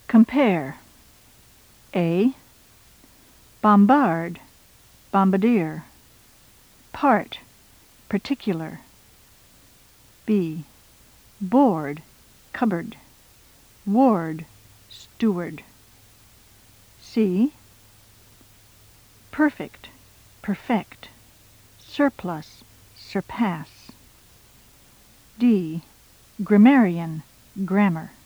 Compare. A. Bombard, bombardier. Part, particular. B. Board, cupboard. Ward, steward. C. Perfect, perfect. Surplus, surpass. D. Grammarian, grammar.